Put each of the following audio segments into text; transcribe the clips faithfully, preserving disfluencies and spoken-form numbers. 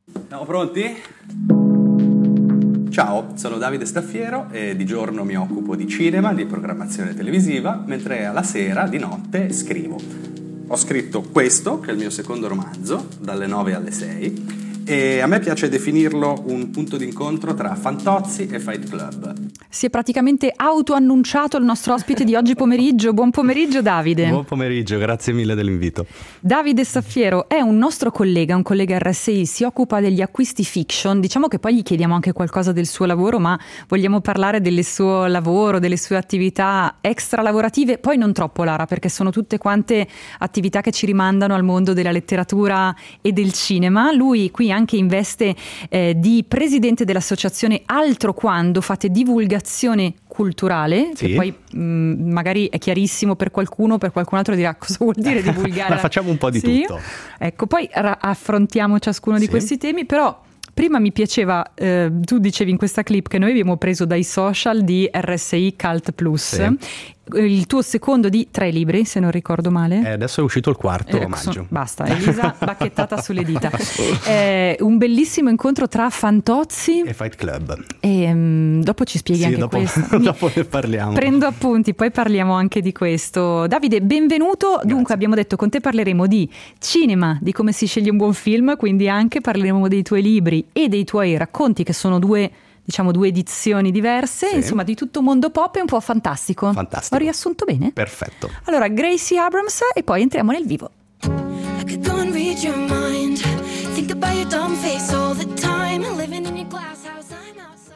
Siamo pronti? Ciao, sono Davide Staffiero e di giorno mi occupo di cinema, di programmazione televisiva, mentre alla sera, di notte, scrivo. Ho scritto questo, che è il mio secondo romanzo, dalle nove alle sei, e a me piace definirlo un punto d'incontro tra Fantozzi e Fight Club. Si è praticamente autoannunciato il nostro ospite di oggi pomeriggio. Buon pomeriggio Davide. Buon pomeriggio, grazie mille dell'invito. Davide Staffiero è un nostro collega, un collega R S I, si occupa degli acquisti fiction. Diciamo che poi gli chiediamo anche qualcosa del suo lavoro, ma vogliamo parlare del suo lavoro, delle sue attività extra lavorative, poi non troppo Lara, perché sono tutte quante attività che ci rimandano al mondo della letteratura e del cinema. Lui qui anche in veste eh, di presidente dell'associazione Altro Quando, fate divulgazione culturale, sì. Che poi mh, magari è chiarissimo per qualcuno, per qualcun altro dirà cosa vuol dire divulgare. Ma facciamo un po' di sì? tutto. Ecco, poi ra- affrontiamo ciascuno di sì. questi temi, però prima mi piaceva, eh, tu dicevi in questa clip che noi abbiamo preso dai social di R S I Cult Plus, sì. Il tuo secondo di tre libri, se non ricordo male. Eh, adesso è uscito il quarto eh, omaggio. Sono, basta, Elisa bacchettata sulle dita. Eh, un bellissimo incontro tra Fantozzi e Fight Club. E um, dopo ci spieghi sì, anche dopo, questo. Dopo ne parliamo. Prendo appunti, poi parliamo anche di questo. Davide, benvenuto. Grazie. Dunque abbiamo detto con te parleremo di cinema, di come si sceglie un buon film, quindi anche parleremo dei tuoi libri e dei tuoi racconti, che sono due... diciamo due edizioni diverse, sì. Insomma di tutto mondo pop e un po' fantastico. Fantastico. Ho riassunto bene? Perfetto. Allora, Gracie Abrams e poi entriamo nel vivo. I could go and read your mind. Think about your dumb face all the time. Living in your glass house, I'm outside.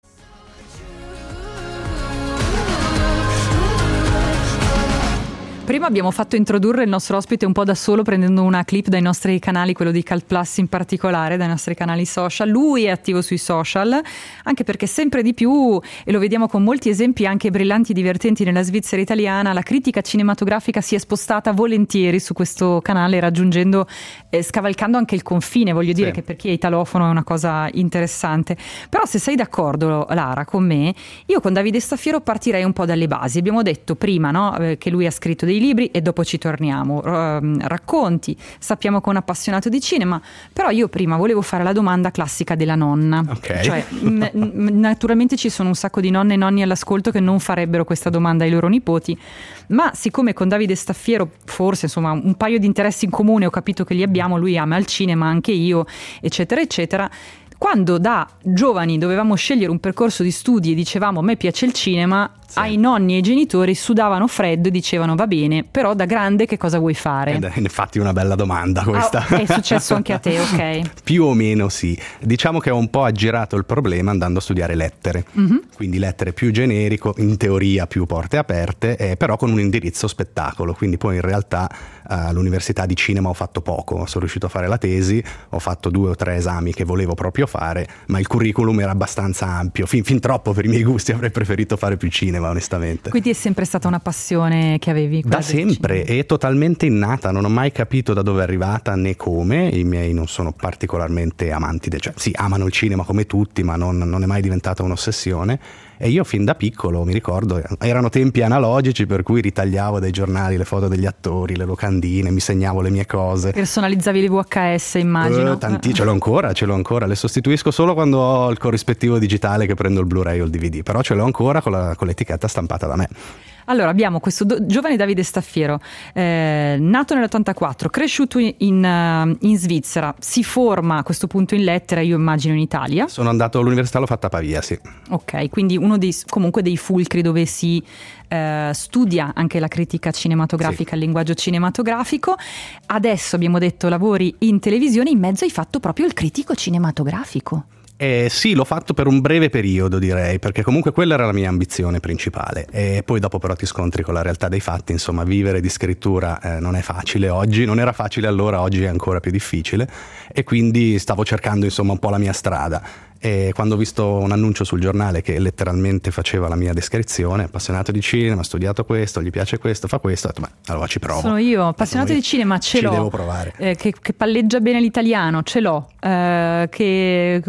Prima abbiamo fatto introdurre il nostro ospite un po' da solo, prendendo una clip dai nostri canali, quello di Cult Plus in particolare, dai nostri canali social. Lui è attivo sui social, anche perché sempre di più, e lo vediamo con molti esempi anche brillanti e divertenti nella Svizzera italiana, la critica cinematografica si è spostata volentieri su questo canale, raggiungendo, eh, scavalcando anche il confine, voglio dire, sì. Che per chi è italofono è una cosa interessante. Però se sei d'accordo, Lara, con me, io con Davide Staffiero partirei un po' dalle basi. Abbiamo detto prima, no, eh, che lui ha scritto dei libri e dopo ci torniamo, uh, racconti, sappiamo che è un appassionato di cinema, però io prima volevo fare la domanda classica della nonna, okay. Cioè n- n- naturalmente ci sono un sacco di nonne e nonni all'ascolto che non farebbero questa domanda ai loro nipoti, ma siccome con Davide Staffiero forse insomma un paio di interessi in comune ho capito che li abbiamo, lui ama il cinema, anche io, eccetera eccetera. Quando da giovani dovevamo scegliere un percorso di studi e dicevamo a me piace il cinema, sì. Ai nonni e ai genitori sudavano freddo e dicevano va bene, però da grande che cosa vuoi fare? Ed è infatti una bella domanda questa. Ah, è successo anche a te, ok? Più o meno sì. Diciamo che ho un po' aggirato il problema andando a studiare lettere, mm-hmm. Quindi lettere più generico, in teoria più porte aperte, eh, però con un indirizzo spettacolo, quindi poi in realtà eh, all'università di cinema ho fatto poco, sono riuscito a fare la tesi, ho fatto due o tre esami che volevo proprio fare, ma il curriculum era abbastanza ampio, fin, fin troppo per i miei gusti, avrei preferito fare più cinema onestamente. Quindi è sempre stata una passione che avevi? Da sempre, è totalmente innata, non ho mai capito da dove è arrivata né come, i miei non sono particolarmente amanti, de- cioè sì, amano il cinema come tutti, ma non, non è mai diventata un'ossessione. E io fin da piccolo, mi ricordo, erano tempi analogici per cui ritagliavo dai giornali le foto degli attori, le locandine, mi segnavo le mie cose. Personalizzavi le V H S, immagino. Uh, tanti, ce l'ho ancora, ce l'ho ancora. Le sostituisco solo quando ho il corrispettivo digitale che prendo il Blu-ray o il D V D, però ce l'ho ancora con, la, con l'etichetta stampata da me. Allora abbiamo questo do- giovane Davide Staffiero, eh, nato nell'ottantaquattro, cresciuto in, in, in Svizzera, si forma a questo punto in lettera, io immagino in Italia. Sono andato all'università, l'ho fatta a Pavia, sì. Ok, quindi uno dei, comunque dei fulcri dove si eh, studia anche la critica cinematografica, sì. Il linguaggio cinematografico. Adesso abbiamo detto lavori in televisione, in mezzo hai fatto proprio il critico cinematografico. Eh, sì, l'ho fatto per un breve periodo, direi, perché comunque quella era la mia ambizione principale, e poi dopo però ti scontri con la realtà dei fatti, insomma, vivere di scrittura eh, non è facile oggi, non era facile allora, oggi è ancora più difficile, e quindi stavo cercando insomma un po' la mia strada. E quando ho visto un annuncio sul giornale che letteralmente faceva la mia descrizione, appassionato di cinema, ha studiato questo, gli piace questo, fa questo, ho detto, ma allora ci provo. Sono io, appassionato di cinema, ce ci l'ho. Ci devo provare. Eh, che, che palleggia bene l'italiano, ce l'ho. Eh, che cosa, cosa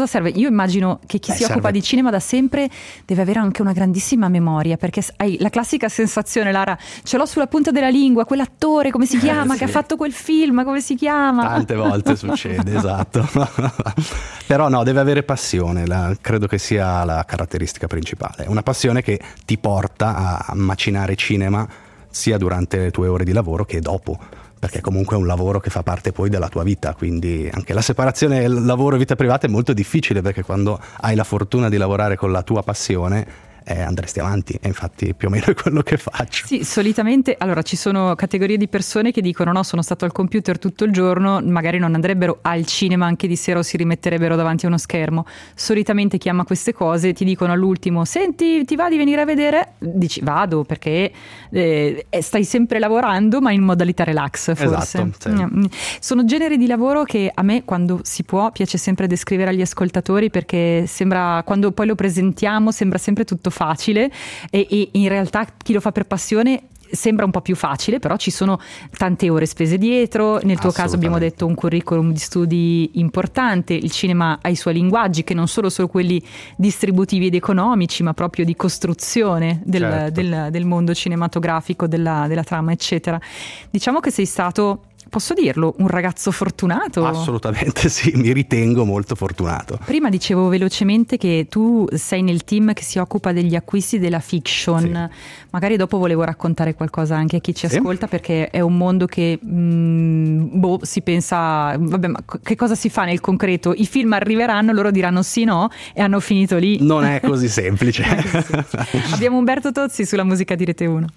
cosa serve? Io immagino che chi Beh, si occupa serve- di cinema da sempre deve avere anche una grandissima memoria, perché hai la classica sensazione, Lara, ce l'ho sulla punta della lingua, quell'attore come si chiama, sì. che ha fatto quel film, come si chiama? Tante volte succede, esatto. Però no, deve avere passione, la- credo che sia la caratteristica principale. Una passione che ti porta a macinare cinema sia durante le tue ore di lavoro che dopo, perché comunque è un lavoro che fa parte poi della tua vita, quindi anche la separazione lavoro e vita privata è molto difficile, perché quando hai la fortuna di lavorare con la tua passione eh, andresti avanti, e infatti più o meno è quello che faccio. Sì, solitamente, allora ci sono categorie di persone che dicono no, sono stato al computer tutto il giorno, magari non andrebbero al cinema anche di sera o si rimetterebbero davanti a uno schermo. Solitamente chi ama queste cose ti dicono all'ultimo, senti, ti va di venire a vedere? Dici vado, perché eh, stai sempre lavorando ma in modalità relax forse. Esatto, sì. Mm. Sono generi di lavoro che a me, quando si può, piace sempre descrivere agli ascoltatori, perché sembra, quando poi lo presentiamo, sembra sempre tutto facile e, e in realtà chi lo fa per passione sembra un po' più facile, però ci sono tante ore spese dietro. Nel tuo caso abbiamo detto un curriculum di studi importante, il cinema ha i suoi linguaggi che non solo sono quelli distributivi ed economici, ma proprio di costruzione del, Certo. del, del mondo cinematografico, della, della trama eccetera. Diciamo che sei stato, posso dirlo, un ragazzo fortunato. Assolutamente sì, mi ritengo molto fortunato. Prima dicevo velocemente che tu sei nel team che si occupa degli acquisti della fiction. Sì. Magari dopo volevo raccontare qualcosa anche a chi ci Sì. ascolta, perché è un mondo che mh, boh, si pensa, vabbè, ma che cosa si fa nel concreto? I film arriveranno, loro diranno sì, no, e hanno finito lì. Non è così semplice. Abbiamo Umberto Tozzi sulla musica di Rete uno.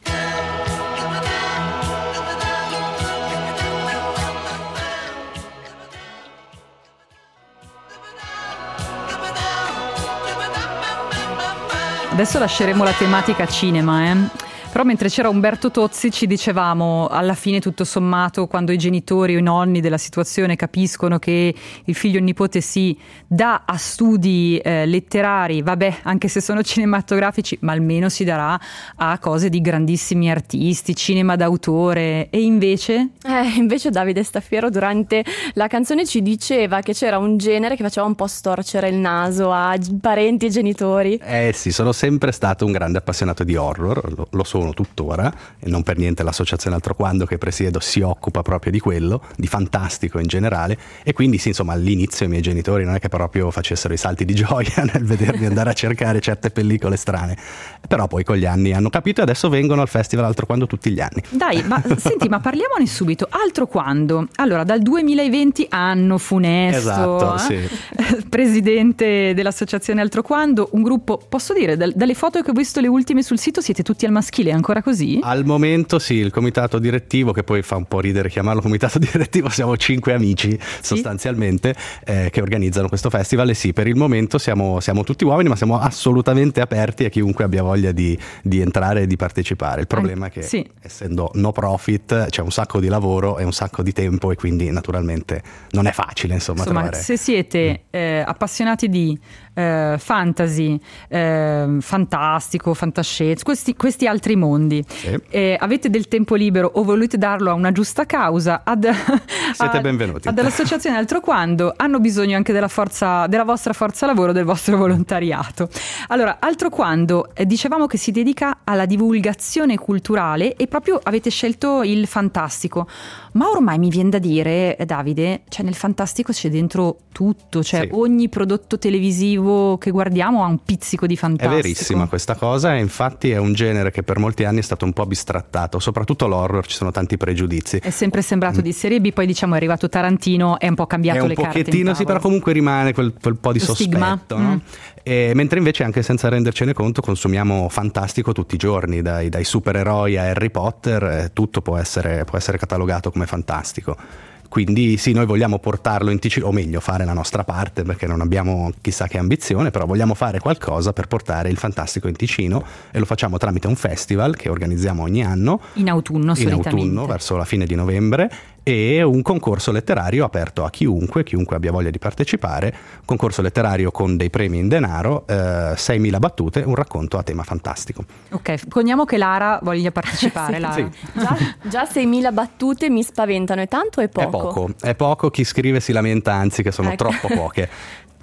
Adesso lasceremo la tematica cinema, eh. Però mentre c'era Umberto Tozzi ci dicevamo, alla fine tutto sommato, quando i genitori o i nonni della situazione capiscono che il figlio o il nipote si dà a studi eh, letterari, vabbè, anche se sono cinematografici, ma almeno si darà a cose di grandissimi artisti, cinema d'autore. E invece? Eh, invece Davide Staffiero durante la canzone ci diceva che c'era un genere che faceva un po' storcere il naso a g- parenti e genitori. Eh sì, sono sempre stato un grande appassionato di horror, lo, lo sono tuttora, e non per niente l'associazione Altroquando che presiedo si occupa proprio di quello, di fantastico in generale, e quindi sì, insomma, all'inizio i miei genitori non è che proprio facessero i salti di gioia nel vedermi andare a cercare certe pellicole strane, però poi con gli anni hanno capito e adesso vengono al Festival Altroquando tutti gli anni. Dai, ma senti, ma parliamone subito. Altroquando. Allora, dal duemilaventi, anno funesto, Esatto, eh? sì. Presidente dell'associazione Altroquando, un gruppo, posso dire, dal- dalle foto che ho visto le ultime sul sito siete tutti al maschile, è ancora così? Al momento sì, il comitato direttivo, che poi fa un po' ridere chiamarlo comitato direttivo, siamo cinque amici sostanzialmente eh, che organizzano questo festival, e sì, per il momento siamo, siamo tutti uomini, ma siamo assolutamente aperti a chiunque abbia voglia di, di entrare e di partecipare. Il problema è che sì. essendo no profit c'è un sacco di lavoro e un sacco di tempo, e quindi naturalmente non è facile insomma, Insomma, trovare... se siete eh, appassionati di eh, fantasy, eh, fantastico, fantascienza, questi, questi altri mondi, Sì. eh, avete del tempo libero o volete darlo a una giusta causa, ad, Siete ad- benvenuti. ad dall'associazione Altroquando hanno bisogno anche della forza, della vostra forza lavoro, del vostro volontariato. Allora, Altroquando, eh, dicevamo che si dedica alla divulgazione culturale e proprio avete scelto il fantastico, ma ormai mi viene da dire, eh, Davide, cioè nel fantastico c'è dentro tutto, cioè Sì. ogni prodotto televisivo che guardiamo ha un pizzico di È fantastico. verissima questa cosa, e infatti è un genere che per molti anni è stato un po' bistrattato, soprattutto l'horror, ci sono tanti pregiudizi. È sempre sembrato di serie B, poi diciamo è arrivato Tarantino e ha un po' cambiato È un le carte in pochettino, sì, tavola. però comunque rimane quel, quel po' di Lo sospetto, stigma. no? Mm. E, mentre invece, anche senza rendercene conto, consumiamo fantastico tutti i giorni, dai, dai supereroi a Harry Potter, eh, tutto può essere, può essere catalogato come fantastico. Quindi sì, noi vogliamo portarlo in Ticino, o meglio fare la nostra parte, perché non abbiamo chissà che ambizione, però vogliamo fare qualcosa per portare il fantastico in Ticino, e lo facciamo tramite un festival che organizziamo ogni anno In autunno in solitamente. autunno, verso la fine di novembre, e un concorso letterario aperto a chiunque, chiunque abbia voglia di partecipare, concorso letterario con dei premi in denaro, eh, seimila battute, un racconto a tema fantastico. Ok, poniamo che Lara voglia partecipare. Sì. Lara. Sì. Già, già seimila battute mi spaventano, è tanto o è poco? È poco, è poco, chi scrive si lamenta anzi che sono Ecco. troppo poche.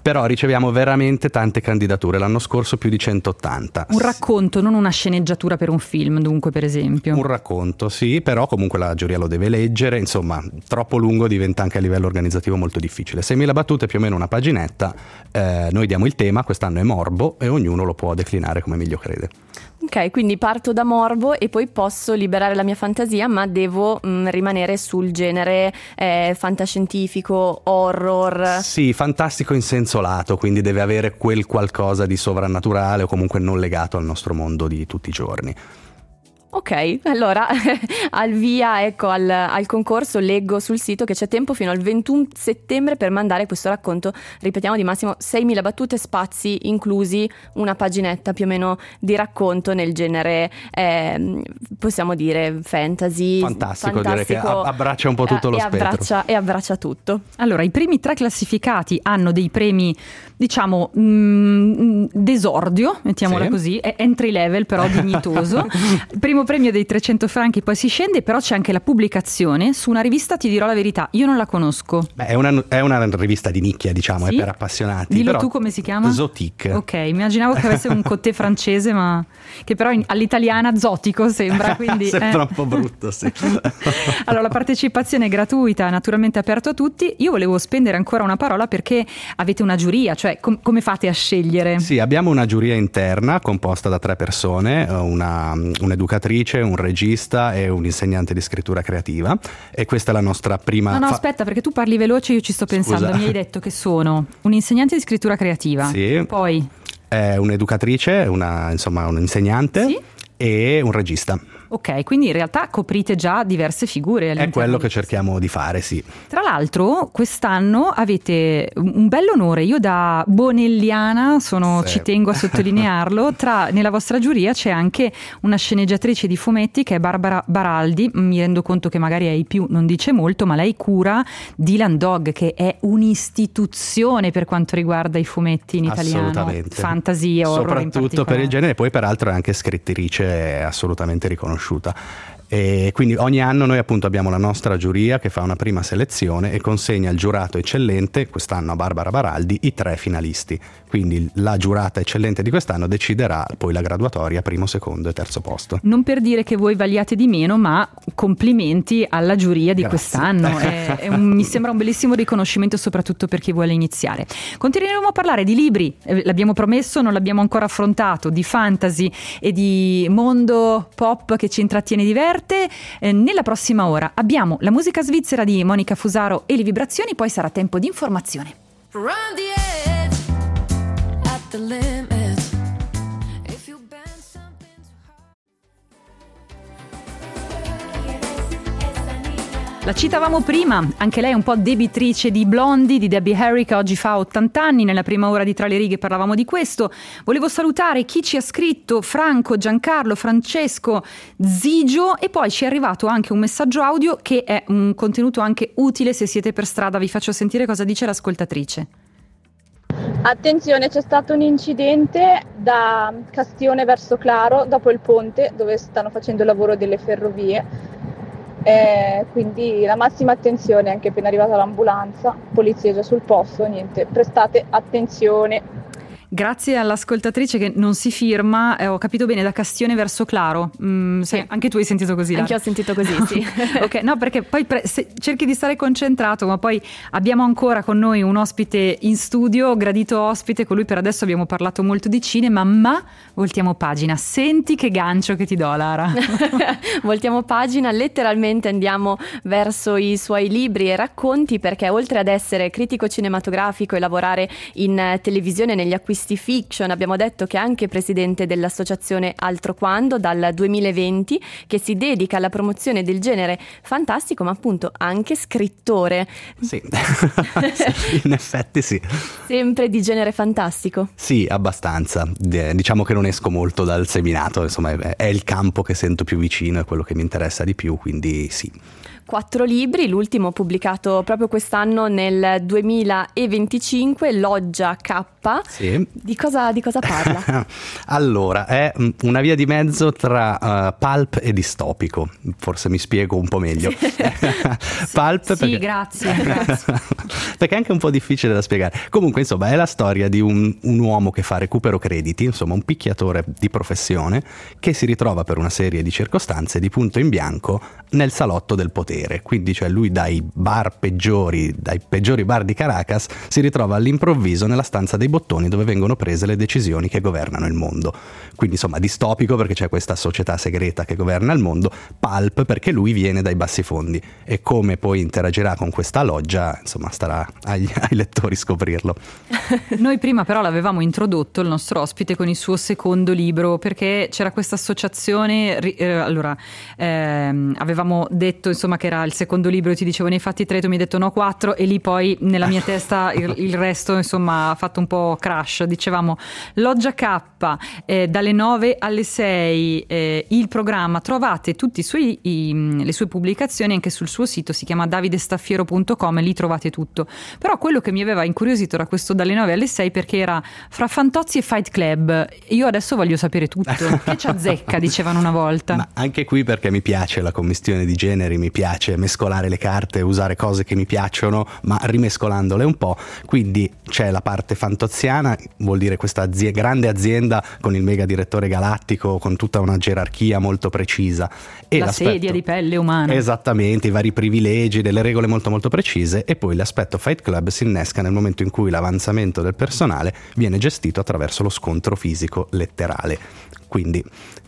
però riceviamo veramente tante candidature, l'anno scorso più di centottanta. Un racconto, non una sceneggiatura per un film, dunque, per esempio. Un racconto, sì, però comunque la giuria lo deve leggere, insomma, troppo lungo diventa anche a livello organizzativo molto difficile. seimila battute, più o meno una paginetta, eh, noi diamo il tema, quest'anno è morbo e ognuno lo può declinare come meglio crede. Ok, quindi parto da morbo e poi posso liberare la mia fantasia, ma devo mh, rimanere sul genere eh, fantascientifico, horror. Sì, fantastico in senso lato, quindi deve avere quel qualcosa di sovrannaturale o comunque non legato al nostro mondo di tutti i giorni. Ok, allora al via, ecco, al, al concorso. Leggo sul sito che c'è tempo fino al ventuno settembre per mandare questo racconto, ripetiamo, di massimo seimila battute, spazi inclusi una paginetta più o meno di racconto nel genere, eh, possiamo dire, fantasy. Fantastico, direi che abbraccia un po' tutto eh, lo e spettro. Abbraccia, e abbraccia tutto. Allora, i primi tre classificati hanno dei premi, diciamo, mh, d'esordio, mettiamola Sì. così, è entry level però dignitoso. Il primo premio dei trecento franchi, poi si scende, però c'è anche la pubblicazione su una rivista, ti dirò la verità, io non la conosco. Beh, è una, è una rivista di nicchia, diciamo, Sì? è per appassionati. Dillo però... tu come si chiama? Zotic. Ok, immaginavo che avesse un cotè francese, ma che però in- all'italiana zotico sembra, quindi Sembra eh. un po' brutto, sì. Allora, la partecipazione è gratuita, naturalmente aperto a tutti. Io volevo spendere ancora una parola perché avete una giuria, cioè com- come fate a scegliere? Sì, abbiamo una giuria interna composta da tre persone, una, un'educatrice, un regista e un insegnante di scrittura creativa, e questa è la nostra prima... No, no, fa- aspetta, perché tu parli veloce, io ci sto pensando. Scusa. Mi hai detto che sono un insegnante di scrittura creativa, Sì. poi È un'educatrice, una, insomma un insegnante, Sì. e un regista. ok, quindi in realtà coprite già diverse figure È all'interno quello di che questo. cerchiamo di fare, sì. Tra l'altro quest'anno avete un bello onore, io da bonelliana sono, Sì. ci tengo a sottolinearlo, tra, nella vostra giuria c'è anche una sceneggiatrice di fumetti che è Barbara Baraldi, mi rendo conto che magari ai più non dice molto, ma lei cura Dylan Dog, che è un'istituzione per quanto riguarda i fumetti in italiano, Assolutamente. fantasy, horror in Soprattutto per particolare. il genere, poi peraltro è anche scrittrice assolutamente riconosciuta. E quindi ogni anno noi appunto abbiamo la nostra giuria che fa una prima selezione e consegna al giurato eccellente, quest'anno a Barbara Baraldi, i tre finalisti. Quindi la giurata eccellente di quest'anno deciderà poi la graduatoria primo, secondo e terzo posto. Non per dire che voi vagliate di meno, ma complimenti alla giuria di Grazie. quest'anno. È, è un, mi sembra un bellissimo riconoscimento, soprattutto per chi vuole iniziare. Continueremo a parlare di libri, eh, l'abbiamo promesso, non l'abbiamo ancora affrontato, di fantasy e di mondo pop che ci intrattiene e diverte. Eh, nella prossima ora abbiamo la musica svizzera di Monica Fusaro e le vibrazioni, poi sarà tempo di informazione. Around the edge, at the limit. If you bend something La citavamo prima, anche lei è un po' debitrice di Blondie, di Debbie Harry, che oggi fa ottanta anni. Nella prima ora di Tra le righe parlavamo di questo. Volevo salutare chi ci ha scritto: Franco, Giancarlo, Francesco, Zigio, e poi ci è arrivato anche un messaggio audio che è un contenuto anche utile se siete per strada. Vi faccio sentire cosa dice l'ascoltatrice. Attenzione, c'è stato un incidente da Castione verso Claro, dopo il ponte, dove stanno facendo il lavoro delle ferrovie. Eh, quindi la massima attenzione, anche appena arrivata l'ambulanza, polizia già sul posto, niente, prestate attenzione. Grazie all'ascoltatrice che non si firma, eh, ho capito bene, da Castione verso Claro. Mm, sì, anche tu hai sentito così? Anche io Lara? ho sentito così, sì. Ok, no, perché poi pre- se- cerchi di stare concentrato, ma poi abbiamo ancora con noi un ospite in studio, gradito ospite, con lui per adesso abbiamo parlato molto di cinema, ma voltiamo pagina. Senti che gancio che ti do, Lara. Voltiamo pagina, letteralmente andiamo verso i suoi libri e racconti, perché oltre ad essere critico cinematografico e lavorare in eh, televisione negli acquisti fiction, abbiamo detto che è anche presidente dell'associazione Altro Quando dal duemilaventi, che si dedica alla promozione del genere fantastico, ma appunto anche scrittore. Sì, sì, in effetti sì. Sempre di genere fantastico. Sì, abbastanza. D- diciamo che non esco molto dal seminato, insomma è, è il campo che sento più vicino, è quello che mi interessa di più, quindi sì. quattro libri, l'ultimo pubblicato proprio quest'anno nel duemilaventicinque, Loggia K. Sì. Di cosa, di cosa parla? Allora, è una via di mezzo tra uh, pulp e distopico, forse mi spiego un po' meglio. Sì. Pulp sì, perché... grazie, grazie. Perché è anche un po' difficile da spiegare. Comunque, insomma, è la storia di un, un uomo che fa recupero crediti, insomma un picchiatore di professione che si ritrova per una serie di circostanze di punto in bianco nel salotto del potere. Quindi, cioè, lui dai bar peggiori, dai peggiori bar di Caracas, si ritrova all'improvviso nella stanza dei bottoni dove vengono prese le decisioni che governano il mondo. Quindi, insomma, distopico perché c'è questa società segreta che governa il mondo, pulp perché lui viene dai bassi fondi, e come poi interagirà con questa loggia, insomma, starà agli, ai lettori scoprirlo. Noi prima però l'avevamo introdotto, il nostro ospite, con il suo secondo libro, perché c'era questa associazione, eh, allora ehm, avevamo detto insomma che era il secondo libro, ti dicevo nei fatti tre, tu mi hai detto no quattro, e lì poi nella mia testa il, il resto insomma ha fatto un po' crash. Dicevamo Loggia K, eh, dalle nove alle sei, eh, il programma, trovate tutti i suoi, i, le sue pubblicazioni anche sul suo sito, si chiama davidestaffiero punto com, e lì trovate tutto. Però quello che mi aveva incuriosito era questo dalle nove alle sei, perché era fra Fantozzi e Fight Club. Io adesso voglio sapere tutto. Che ci azzecca, dicevano una volta. Ma anche qui perché mi piace la commistione di generi, mi piace mescolare le carte, usare cose che mi piacciono ma rimescolandole un po'. Quindi c'è la parte fantoziana, vuol dire questa azie- grande azienda con il mega direttore galattico, con tutta una gerarchia molto precisa, e la sedia di pelle umana, esattamente, i vari privilegi, delle regole molto molto precise. E poi l'aspetto Fight Club si innesca nel momento in cui l'avanzamento del personale viene gestito attraverso lo scontro fisico letterale. Quindi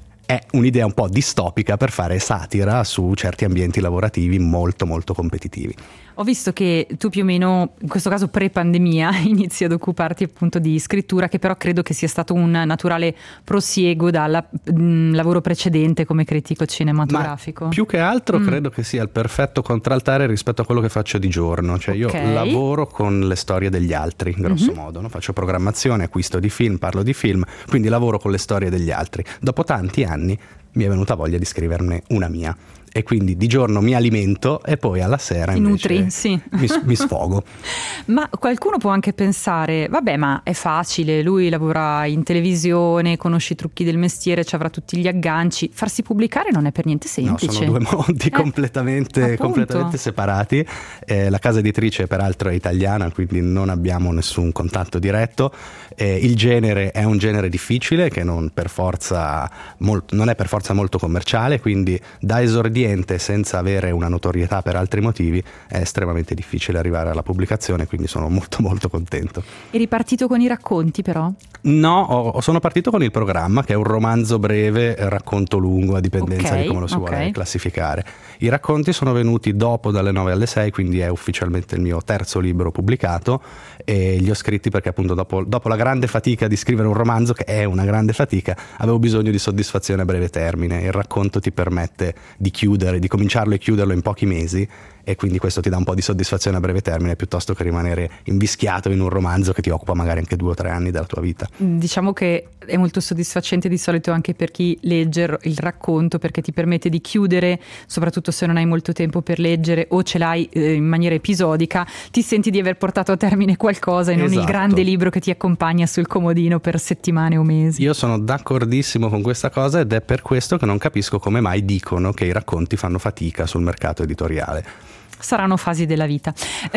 è un'idea un po' distopica per fare satira su certi ambienti lavorativi molto molto competitivi. Ho visto che tu più o meno, in questo caso pre-pandemia, inizi ad occuparti appunto di scrittura, che però credo che sia stato un naturale prosieguo dal mh, lavoro precedente come critico cinematografico. Ma più che altro mm. credo che sia il perfetto contraltare rispetto a quello che faccio di giorno. Cioè io Okay. lavoro con le storie degli altri, grosso Mhm. modo, no? Faccio programmazione, acquisto di film, parlo di film, quindi lavoro con le storie degli altri. Dopo tanti anni mi è venuta voglia di scriverne una mia. E quindi di giorno mi alimento e poi alla sera Ti invece nutri, sì. mi, mi sfogo. Ma qualcuno può anche pensare, vabbè, ma è facile, lui lavora in televisione, conosce i trucchi del mestiere, ci avrà tutti gli agganci, farsi pubblicare non è per niente semplice. No, sono due mondi Eh, completamente, appunto. completamente separati. Eh, la casa editrice peraltro è italiana, quindi non abbiamo nessun contatto diretto. Eh, il genere è un genere difficile che non, per forza molt- non è per forza molto commerciale, quindi da esordiente senza avere una notorietà per altri motivi è estremamente difficile arrivare alla pubblicazione, quindi sono molto molto contento. Eri partito con i racconti però? No, ho- sono partito con il programma, che è un romanzo breve, racconto lungo, a dipendenza Ok, di come lo si ok. vuole classificare. I racconti sono venuti dopo, dalle nove alle sei, quindi è ufficialmente il mio terzo libro pubblicato, e li ho scritti perché appunto dopo, dopo la grande fatica di scrivere un romanzo, che è una grande fatica, avevo bisogno di soddisfazione a breve termine. Il racconto ti permette di chiudere, di cominciarlo e chiuderlo in pochi mesi, e quindi questo ti dà un po' di soddisfazione a breve termine piuttosto che rimanere invischiato in un romanzo che ti occupa magari anche due o tre anni della tua vita. Diciamo che è molto soddisfacente di solito anche per chi legge il racconto, perché ti permette di chiudere, soprattutto se non hai molto tempo per leggere o ce l'hai eh, in maniera episodica, ti senti di aver portato a termine qualcosa e non il Esatto. grande libro che ti accompagna sul comodino per settimane o mesi. Io sono d'accordissimo con questa cosa, ed è per questo che non capisco come mai dicono che i racconti fanno fatica sul mercato editoriale. Saranno fasi della vita.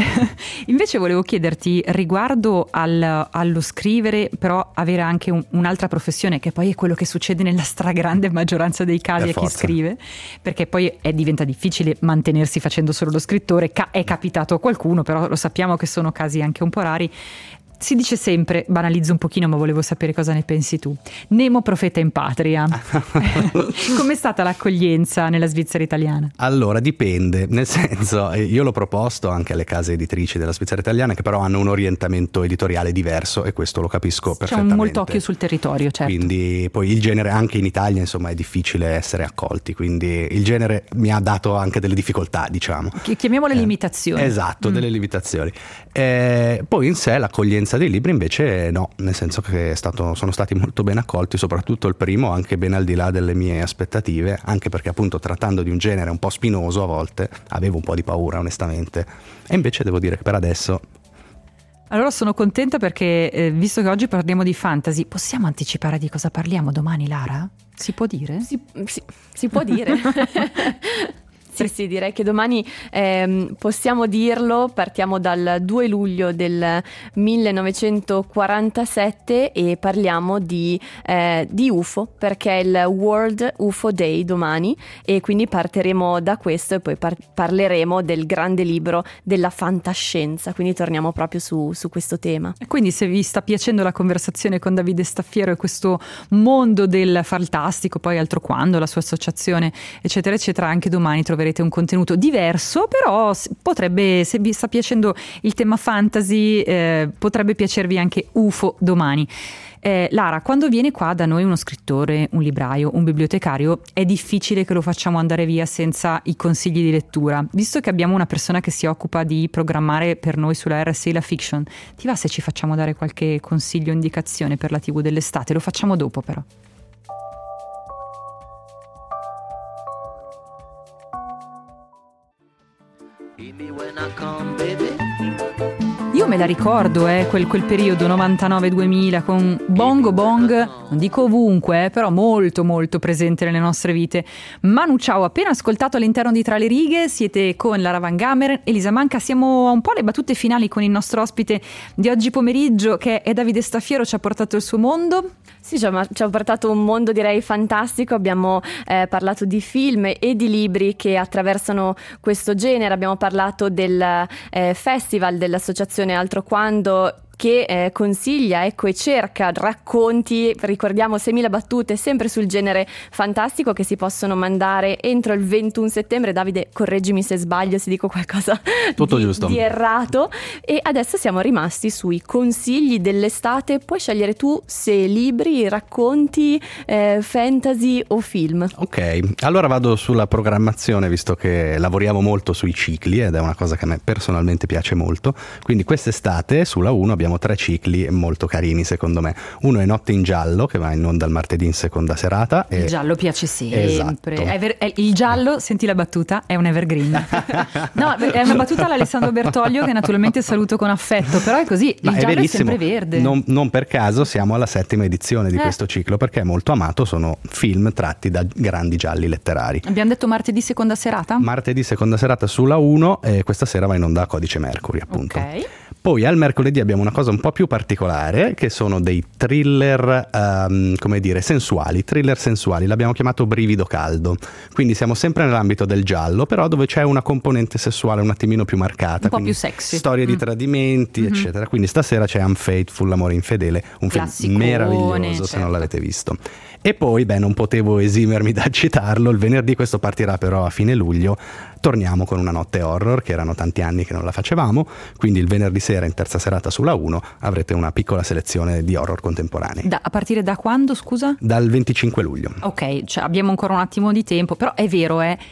Invece volevo chiederti riguardo al, allo scrivere, però avere anche un, un'altra professione, che poi è quello che succede nella stragrande maggioranza dei casi Per a chi forza. scrive, perché poi è, diventa difficile mantenersi facendo solo lo scrittore. Ca- è capitato a qualcuno, però lo sappiamo che sono casi anche un po' rari. Si dice sempre, banalizzo un pochino, ma volevo sapere cosa ne pensi tu, Nemo profeta in patria. Com'è stata l'accoglienza nella Svizzera italiana? Allora, dipende, nel senso, eh, io l'ho proposto anche alle case editrici della Svizzera italiana, che però hanno un orientamento editoriale diverso, e questo lo capisco C'è perfettamente. un molto occhio sul territorio, certo. Quindi poi il genere anche in Italia, insomma, è difficile essere accolti, quindi il genere mi ha dato anche delle difficoltà, diciamo. Chi- Chiamiamole Eh, limitazioni. Esatto, Mm. delle limitazioni. Eh, poi in sé l'accoglienza maggioranza dei libri invece no, nel senso che è stato, sono stati molto ben accolti, soprattutto il primo, anche ben al di là delle mie aspettative, anche perché appunto trattando di un genere un po' spinoso a volte avevo un po' di paura onestamente, e invece devo dire che per adesso... Allora sono contenta perché eh, visto che oggi parliamo di fantasy, possiamo anticipare di cosa parliamo domani, Lara? Si può dire? Si, si, si può dire. Sì, sì, direi che domani ehm, possiamo dirlo. Partiamo dal due luglio del millenovecentoquarantasette e parliamo di, eh, di U F O, perché è il World U F O Day domani, e quindi partiremo da questo e poi par- parleremo del grande libro della fantascienza, quindi torniamo proprio su, su questo tema. Quindi se vi sta piacendo la conversazione con Davide Staffiero e questo mondo del fantastico, poi altro quando, la sua associazione eccetera eccetera, anche domani troverete un contenuto diverso, però potrebbe, se vi sta piacendo il tema fantasy, eh, potrebbe piacervi anche U F O domani. Eh, Lara, quando viene qua da noi uno scrittore, un libraio, un bibliotecario, è difficile che lo facciamo andare via senza i consigli di lettura. Visto che abbiamo una persona che si occupa di programmare per noi sulla R S I la fiction, ti va se ci facciamo dare qualche consiglio o indicazione per la tivù dell'estate? Lo facciamo dopo però. Io me la ricordo, eh, quel, quel periodo novantanove duemila con Bongo Bong, non dico ovunque, eh, però molto molto presente nelle nostre vite. Manu, ciao, appena ascoltato all'interno di Tra le righe, siete con Lara Van Gameren, Elisa Manca, siamo a un po' alle battute finali con il nostro ospite di oggi pomeriggio che è Davide Staffiero, ci ha portato il suo mondo. Sì, ci ha, ci ha portato un mondo direi fantastico, abbiamo eh, parlato di film e di libri che attraversano questo genere, abbiamo parlato del eh, festival dell'associazione Altro Quando, che eh, consiglia, ecco, e cerca racconti, ricordiamo seimila battute sempre sul genere fantastico, che si possono mandare entro il ventuno settembre. Davide, correggimi se sbaglio, se dico qualcosa tutto di, giusto, di errato. E adesso siamo rimasti sui consigli dell'estate. Puoi scegliere tu se libri, racconti, eh, fantasy o film. Ok, allora vado sulla programmazione, visto che lavoriamo molto sui cicli ed è una cosa che a me personalmente piace molto. Quindi quest'estate sulla uno abbiamo tre cicli molto carini secondo me. Uno è Notte in giallo, che va in onda il martedì in seconda serata. Il e... giallo piace sempre. Esatto. Ever... Il giallo, senti la battuta, è un evergreen. No, è una battuta all'Alessandro Bertoglio che naturalmente saluto con affetto, però è così, il Ma giallo è, è sempre verde. Non, non per caso siamo alla settima edizione di eh. questo ciclo, perché è molto amato, sono film tratti da grandi gialli letterari. Abbiamo detto martedì seconda serata? Martedì seconda serata sulla uno, e questa sera va in onda Codice Mercury, appunto. Ok. Poi al mercoledì abbiamo una cosa un po' più particolare, che sono dei thriller, um, come dire, sensuali, thriller sensuali, l'abbiamo chiamato Brivido Caldo, quindi siamo sempre nell'ambito del giallo, però dove c'è una componente sessuale un attimino più marcata. Un po' più sexy. Storie mm. di tradimenti, mm-hmm. eccetera. Quindi stasera c'è Unfaithful, l'amore infedele, un Classicone, film meraviglioso, certo. se non l'avete visto. E poi, beh, non potevo esimermi da citarlo, il venerdì, questo partirà però a fine luglio, torniamo con una notte horror, che erano tanti anni che non la facevamo, quindi il venerdì sera in terza serata sulla uno avrete una piccola selezione di horror contemporanei. Da, a partire da quando, scusa? Dal venticinque luglio. Ok, cioè abbiamo ancora un attimo di tempo, però è vero, è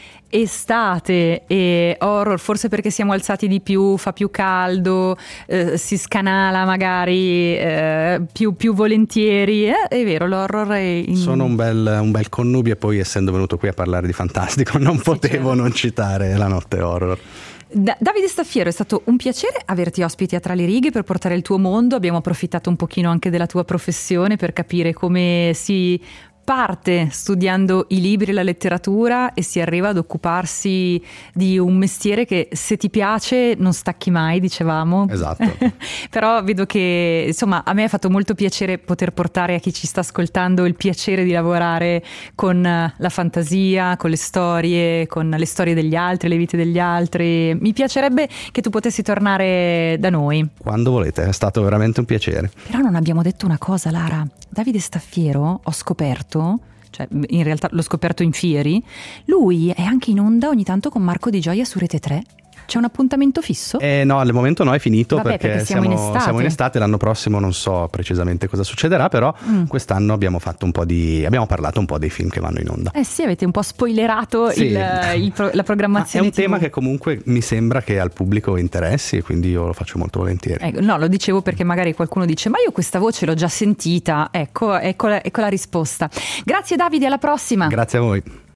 estate e horror, forse perché siamo alzati di più, fa più caldo, eh, si scanala magari eh, più, più volentieri, eh, è vero, l'horror è in... Sono un bel, un bel connubio, e poi essendo venuto qui a parlare di fantastico non sì, potevo certo. non citare la notte horror. Da- Davide Staffiero, è stato un piacere averti ospiti a Tra le righe per portare il tuo mondo, abbiamo approfittato un pochino anche della tua professione per capire come si parte studiando i libri e la letteratura e si arriva ad occuparsi di un mestiere che, se ti piace, non stacchi mai, dicevamo. Esatto. Però vedo che, insomma, a me è fatto molto piacere poter portare a chi ci sta ascoltando il piacere di lavorare con la fantasia, con le storie, con le storie degli altri, le vite degli altri. Mi piacerebbe che tu potessi tornare da noi. Quando volete, è stato veramente un piacere. Però non abbiamo detto una cosa, Lara. Davide Staffiero, ho scoperto, cioè in realtà l'ho scoperto in Fieri, lui è anche in onda ogni tanto con Marco Di Gioia su Rete tre. C'è un appuntamento fisso? Eh, no, al momento no, è finito. Vabbè, perché, perché siamo in estate. siamo in estate. L'anno prossimo non so precisamente cosa succederà, però Mm. quest'anno abbiamo fatto un po' di abbiamo parlato un po' dei film che vanno in onda. Eh sì, avete un po' spoilerato Sì. il, il pro- la Ma è programmazione un tema tivù. che comunque mi sembra che al pubblico interessi e quindi io lo faccio molto volentieri. Ecco, no, lo dicevo perché magari qualcuno dice ma io questa voce l'ho già sentita. Ecco, ecco, la, ecco la risposta. Grazie Davide, alla prossima. Grazie a voi.